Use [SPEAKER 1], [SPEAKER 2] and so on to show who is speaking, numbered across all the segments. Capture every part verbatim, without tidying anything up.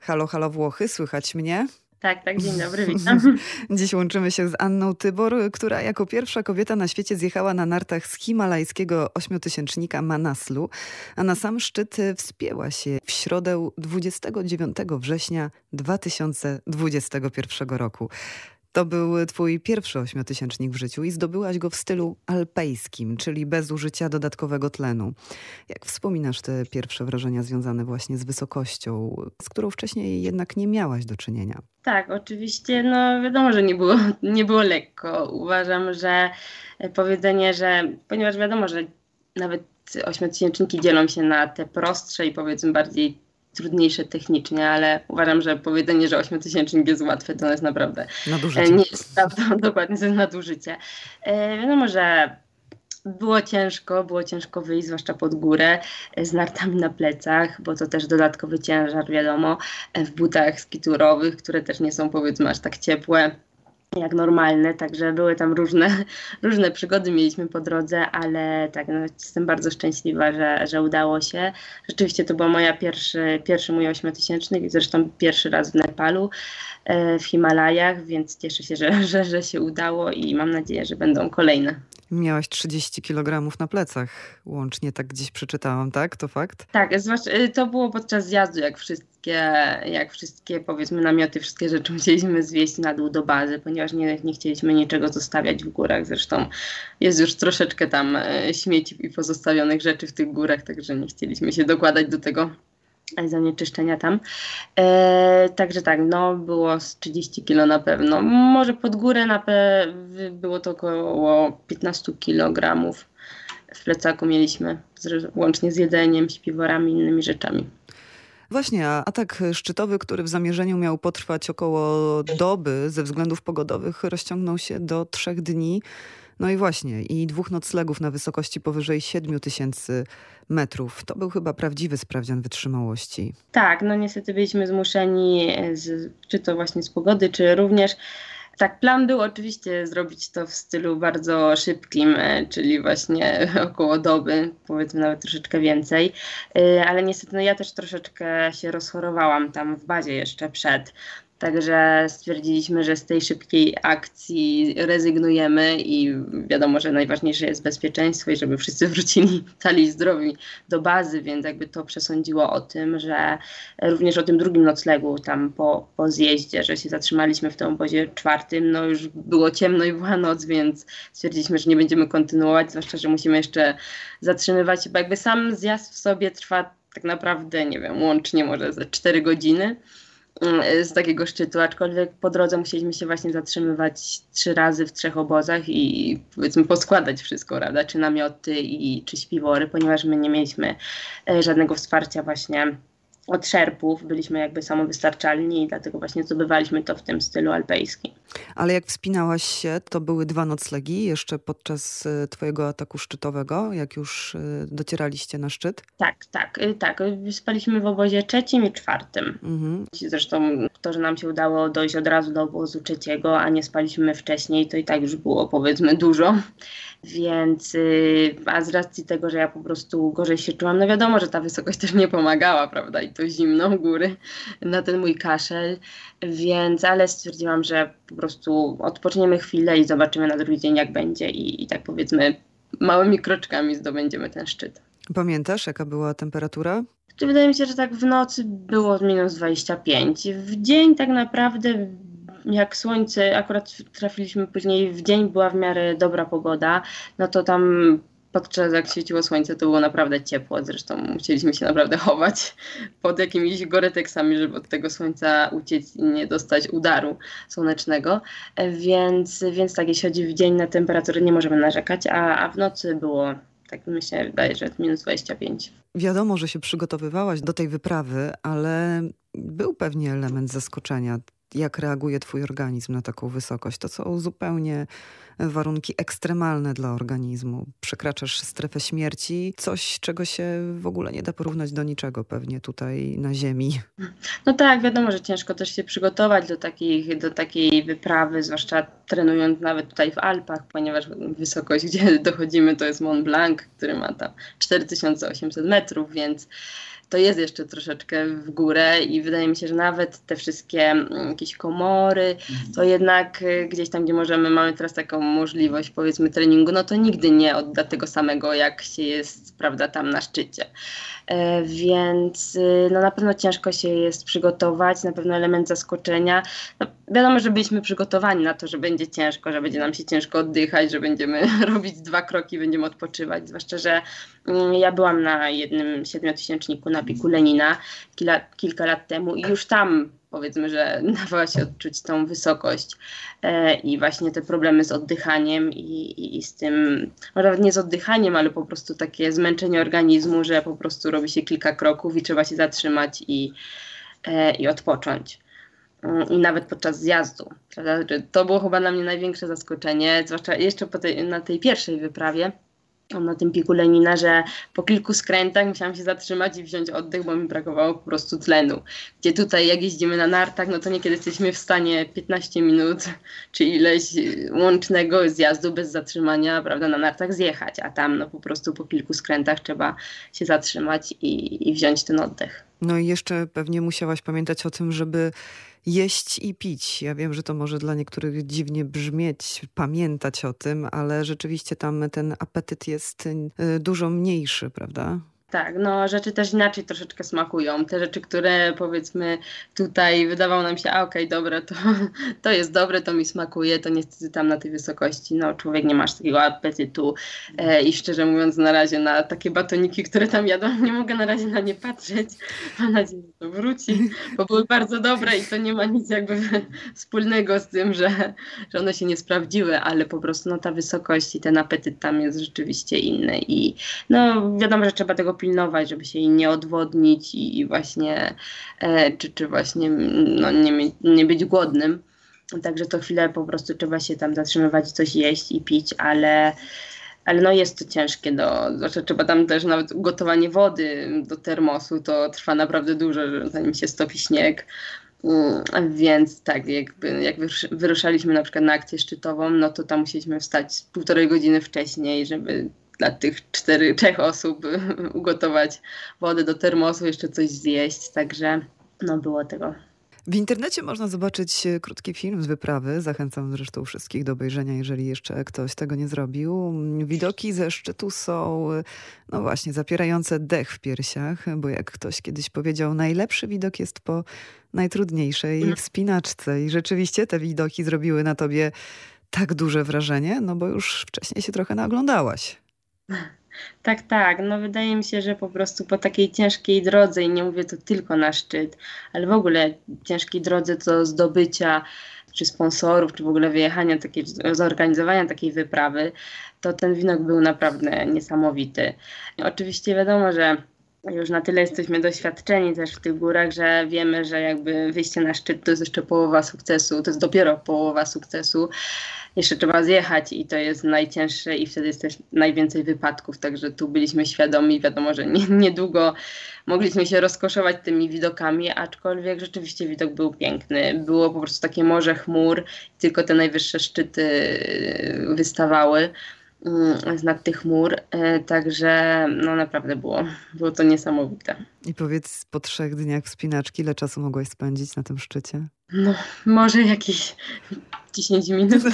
[SPEAKER 1] Halo, halo Włochy, słychać mnie?
[SPEAKER 2] Tak, tak, dzień dobry, witam.
[SPEAKER 1] Dziś łączymy się z Anną Tybor, która jako pierwsza kobieta na świecie zjechała na nartach z himalajskiego ośmiotysięcznika Manaslu, a na sam szczyt wspięła się w środę dwudziestego dziewiątego września dwa tysiące dwudziestego pierwszego roku. To był twój pierwszy ośmiotysięcznik w życiu i zdobyłaś go w stylu alpejskim, czyli bez użycia dodatkowego tlenu. Jak wspominasz te pierwsze wrażenia związane właśnie z wysokością, z którą wcześniej jednak nie miałaś do czynienia?
[SPEAKER 2] Tak, oczywiście, no wiadomo, że nie było, nie było lekko. Uważam, że powiedzenie, że ponieważ wiadomo, że nawet ośmiotysięczniki dzielą się na te prostsze i powiedzmy bardziej trudniejsze technicznie, ale uważam, że powiedzenie, że ośmiotysięcznik jest łatwe, to jest naprawdę
[SPEAKER 1] nadużycie.
[SPEAKER 2] Nie jest prawdą, dokładnie, to jest nadużycie. E, wiadomo, że było ciężko, było ciężko wyjść, zwłaszcza pod górę, z nartami na plecach, bo to też dodatkowy ciężar, wiadomo, w butach skiturowych, które też nie są powiedzmy aż tak ciepłe jak normalne, także były tam różne, różne przygody mieliśmy po drodze, ale tak, no, jestem bardzo szczęśliwa, że, że udało się. Rzeczywiście to był moja pierwszy, pierwszy mój ośmiotysięcznik, zresztą pierwszy raz w Nepalu, e, w Himalajach, więc cieszę się, że, że, że się udało i mam nadzieję, że będą kolejne.
[SPEAKER 1] Miałaś trzydzieści kilogramów na plecach łącznie, tak gdzieś przeczytałam, tak? To fakt?
[SPEAKER 2] Tak, zwłaszcza to było podczas zjazdu, jak wszystkie, jak wszystkie powiedzmy namioty, wszystkie rzeczy musieliśmy zwieźć na dół do bazy, ponieważ nie, nie chcieliśmy niczego zostawiać w górach. Zresztą jest już troszeczkę tam śmieci i pozostawionych rzeczy w tych górach, także nie chcieliśmy się dokładać do tego zanieczyszczenia tam. E, także tak, no było z trzydzieści kilo na pewno. Może pod górę na pe- było to około piętnaście kilogramów w plecaku mieliśmy, z, łącznie z jedzeniem, śpiworami i innymi rzeczami.
[SPEAKER 1] Właśnie, a atak szczytowy, który w zamierzeniu miał potrwać około doby, ze względów pogodowych rozciągnął się do trzech dni. No i właśnie, i dwóch noclegów na wysokości powyżej siedmiu tysięcy metrów. To był chyba prawdziwy sprawdzian wytrzymałości.
[SPEAKER 2] Tak, no niestety byliśmy zmuszeni, z, czy to właśnie z pogody, czy również tak, plan był oczywiście zrobić to w stylu bardzo szybkim, czyli właśnie około doby, powiedzmy nawet troszeczkę więcej, ale niestety no ja też troszeczkę się rozchorowałam tam w bazie jeszcze przed. Także stwierdziliśmy, że z tej szybkiej akcji rezygnujemy i wiadomo, że najważniejsze jest bezpieczeństwo i żeby wszyscy wrócili cali i zdrowi do bazy, więc jakby to przesądziło o tym, że również o tym drugim noclegu tam po, po zjeździe, że się zatrzymaliśmy w tym obozie czwartym, no już było ciemno i była noc, więc stwierdziliśmy, że nie będziemy kontynuować, zwłaszcza, że musimy jeszcze zatrzymywać, bo jakby sam zjazd w sobie trwa tak naprawdę, nie wiem, łącznie może ze cztery godziny. Z takiego szczytu, aczkolwiek po drodze musieliśmy się właśnie zatrzymywać trzy razy w trzech obozach i powiedzmy poskładać wszystko, prawda, czy namioty i czy śpiwory, ponieważ my nie mieliśmy żadnego wsparcia właśnie od szerpów, byliśmy jakby samowystarczalni i dlatego właśnie zdobywaliśmy to w tym stylu alpejskim.
[SPEAKER 1] Ale jak wspinałaś się, to były dwa noclegi jeszcze podczas twojego ataku szczytowego, jak już docieraliście na szczyt?
[SPEAKER 2] Tak, tak, tak. Spaliśmy w obozie trzecim i czwartym.
[SPEAKER 1] Mhm.
[SPEAKER 2] Zresztą to, że nam się udało dojść od razu do obozu trzeciego, a nie spaliśmy wcześniej, to i tak już było powiedzmy dużo. Więc, a z racji tego, że ja po prostu gorzej się czułam, no wiadomo, że ta wysokość też nie pomagała, prawda, i to zimno góry na ten mój kaszel, więc, ale stwierdziłam, że po prostu odpoczniemy chwilę i zobaczymy na drugi dzień jak będzie i, i tak powiedzmy małymi kroczkami zdobędziemy ten szczyt.
[SPEAKER 1] Pamiętasz, jaka była temperatura?
[SPEAKER 2] Wydaje mi się, że tak w nocy było minus dwadzieścia pięć. W dzień tak naprawdę jak słońce, akurat trafiliśmy później, w dzień była w miarę dobra pogoda, no to tam podczas jak świeciło słońce to było naprawdę ciepło, zresztą musieliśmy się naprawdę chować pod jakimiś goreteksami, żeby od tego słońca uciec i nie dostać udaru słonecznego, więc, więc tak, jeśli chodzi w dzień na temperaturę nie możemy narzekać, a, a w nocy było, tak mi się wydaje, że minus dwadzieścia pięć.
[SPEAKER 1] Wiadomo, że się przygotowywałaś do tej wyprawy, ale był pewnie element zaskoczenia. Jak reaguje twój organizm na taką wysokość? To są zupełnie warunki ekstremalne dla organizmu. Przekraczasz strefę śmierci, coś, czego się w ogóle nie da porównać do niczego pewnie tutaj na ziemi.
[SPEAKER 2] No tak, wiadomo, że ciężko też się przygotować do, takich, do takiej wyprawy, zwłaszcza trenując nawet tutaj w Alpach, ponieważ wysokość, gdzie dochodzimy, to jest Mont Blanc, który ma tam cztery tysiące osiemset metrów, więc to jest jeszcze troszeczkę w górę i wydaje mi się, że nawet te wszystkie mm, jakieś komory, to jednak y, gdzieś tam, gdzie możemy, mamy teraz taką możliwość, powiedzmy, treningu, no to nigdy nie odda tego samego, jak się jest, prawda, tam na szczycie. E, więc y, no na pewno ciężko się jest przygotować, na pewno element zaskoczenia. No, wiadomo, że byliśmy przygotowani na to, że będzie ciężko, że będzie nam się ciężko oddychać, że będziemy robić dwa kroki, będziemy odpoczywać, zwłaszcza, że mm, ja byłam na jednym siedmiotysięczniku na Piku Lenina kilka, kilka lat temu i już tam, powiedzmy, że dawała się odczuć tą wysokość e, i właśnie te problemy z oddychaniem i, i, i z tym, może nawet nie z oddychaniem, ale po prostu takie zmęczenie organizmu, że po prostu robi się kilka kroków i trzeba się zatrzymać i, e, i odpocząć. I nawet podczas zjazdu. Prawda? To było chyba dla mnie największe zaskoczenie, zwłaszcza jeszcze po tej, na tej pierwszej wyprawie, na tym Piku Lenina, że po kilku skrętach musiałam się zatrzymać i wziąć oddech, bo mi brakowało po prostu tlenu. Gdzie tutaj jak jeździmy na nartach, no to niekiedy jesteśmy w stanie piętnaście minut czy ileś łącznego zjazdu bez zatrzymania, prawda, na nartach zjechać, a tam no po prostu po kilku skrętach trzeba się zatrzymać i, i wziąć ten oddech.
[SPEAKER 1] No i jeszcze pewnie musiałaś pamiętać o tym, żeby jeść i pić. Ja wiem, że to może dla niektórych dziwnie brzmieć, pamiętać o tym, ale rzeczywiście tam ten apetyt jest y, dużo mniejszy, prawda?
[SPEAKER 2] Tak, no rzeczy też inaczej troszeczkę smakują. Te rzeczy, które powiedzmy tutaj wydawało nam się, a okej, okay, dobre, to, to jest dobre, to mi smakuje, to niestety tam na tej wysokości, no człowiek nie ma aż takiego apetytu e, i szczerze mówiąc na razie na takie batoniki, które tam jadą, nie mogę na razie na nie patrzeć. Mam nadzieję, że to wróci, bo były bardzo dobre i to nie ma nic jakby wspólnego z tym, że, że one się nie sprawdziły, ale po prostu no ta wysokość i ten apetyt tam jest rzeczywiście inny i no wiadomo, że trzeba tego pilnować, żeby się jej nie odwodnić i, i właśnie, e, czy, czy właśnie no, nie, nie być głodnym. Także to chwilę po prostu trzeba się tam zatrzymywać, coś jeść i pić, ale, ale no jest to ciężkie. Do, znaczy trzeba tam też nawet ugotowanie wody do termosu, to trwa naprawdę dużo, zanim się stopi śnieg. Mm, więc tak, jakby jak wyruszaliśmy na przykład na akcję szczytową, no to tam musieliśmy wstać półtorej godziny wcześniej, żeby dla tych cztery, trzech osób ugotować wodę do termosu, jeszcze coś zjeść, także no było tego.
[SPEAKER 1] W internecie można zobaczyć krótki film z wyprawy. Zachęcam zresztą wszystkich do obejrzenia, jeżeli jeszcze ktoś tego nie zrobił. Widoki ze szczytu są, no właśnie, zapierające dech w piersiach, bo jak ktoś kiedyś powiedział, najlepszy widok jest po najtrudniejszej wspinaczce. I rzeczywiście te widoki zrobiły na tobie tak duże wrażenie, no bo już wcześniej się trochę naoglądałaś.
[SPEAKER 2] Tak, tak. No wydaje mi się, że po prostu po takiej ciężkiej drodze, i nie mówię to tylko na szczyt, ale w ogóle ciężkiej drodze do zdobycia czy sponsorów, czy w ogóle wyjechania, takiej, zorganizowania takiej wyprawy, to ten widok był naprawdę niesamowity. Oczywiście wiadomo, że już na tyle jesteśmy doświadczeni też w tych górach, że wiemy, że jakby wyjście na szczyt to jest jeszcze połowa sukcesu, to jest dopiero połowa sukcesu. Jeszcze trzeba zjechać i to jest najcięższe i wtedy jest też najwięcej wypadków, także tu byliśmy świadomi, wiadomo, że nie, niedługo mogliśmy się rozkoszować tymi widokami, aczkolwiek rzeczywiście widok był piękny. Było po prostu takie morze chmur, tylko te najwyższe szczyty wystawały z nad tych chmur, także no naprawdę było, było to niesamowite.
[SPEAKER 1] I powiedz, po trzech dniach wspinaczki, ile czasu mogłaś spędzić na tym szczycie?
[SPEAKER 2] No, może jakieś dziesięć minut.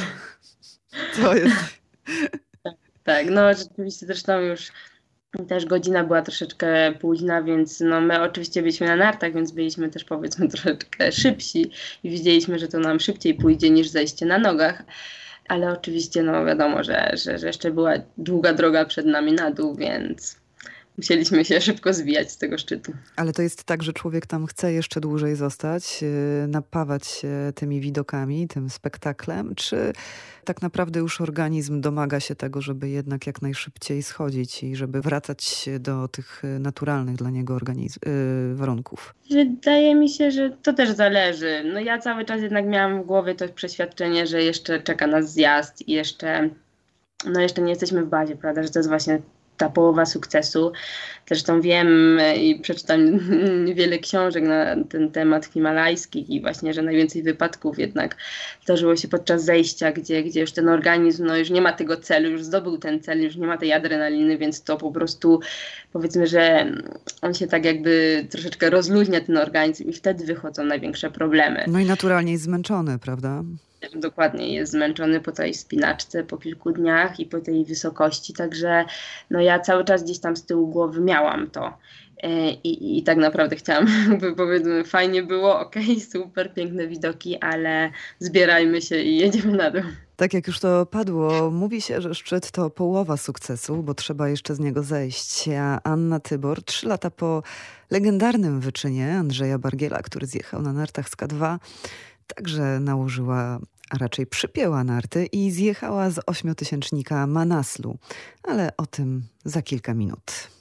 [SPEAKER 1] To jest...
[SPEAKER 2] tak, tak, no rzeczywiście zresztą już też godzina była troszeczkę późna, więc no my oczywiście byliśmy na nartach, więc byliśmy też powiedzmy troszeczkę szybsi i widzieliśmy, że to nam szybciej pójdzie niż zejście na nogach. Ale oczywiście no wiadomo, że, że, że jeszcze była długa droga przed nami na dół, więc musieliśmy się szybko zwijać z tego szczytu.
[SPEAKER 1] Ale to jest tak, że człowiek tam chce jeszcze dłużej zostać, napawać się tymi widokami, tym spektaklem, czy tak naprawdę już organizm domaga się tego, żeby jednak jak najszybciej schodzić i żeby wracać do tych naturalnych dla niego organizm, yy, warunków?
[SPEAKER 2] Wydaje mi się, że to też zależy. No ja cały czas jednak miałam w głowie to przeświadczenie, że jeszcze czeka nas zjazd i jeszcze, no jeszcze nie jesteśmy w bazie, prawda, że to jest właśnie ta połowa sukcesu. Zresztą wiem i przeczytam wiele książek na ten temat himalajskich i właśnie, że najwięcej wypadków jednak zdarzyło się podczas zejścia, gdzie, gdzie już ten organizm no już nie ma tego celu, już zdobył ten cel, już nie ma tej adrenaliny, więc to po prostu powiedzmy, że on się tak jakby troszeczkę rozluźnia ten organizm i wtedy wychodzą największe problemy.
[SPEAKER 1] No i naturalnie jest zmęczony, prawda?
[SPEAKER 2] Dokładnie, jest zmęczony po tej spinaczce, po kilku dniach i po tej wysokości, także no ja cały czas gdzieś tam z tyłu głowy miałam to i, i, i tak naprawdę chciałam, by powiedzmy fajnie było, okej, okay, super, piękne widoki, ale zbierajmy się i jedziemy na dół.
[SPEAKER 1] Tak jak już to padło, mówi się, że szczyt to połowa sukcesu, bo trzeba jeszcze z niego zejść. A Anna Tybor trzy lata po legendarnym wyczynie Andrzeja Bargiela, który zjechał na nartach z K dwa, także nałożyła, a raczej przypięła narty i zjechała z ośmiotysięcznika Manaslu. Ale o tym za kilka minut.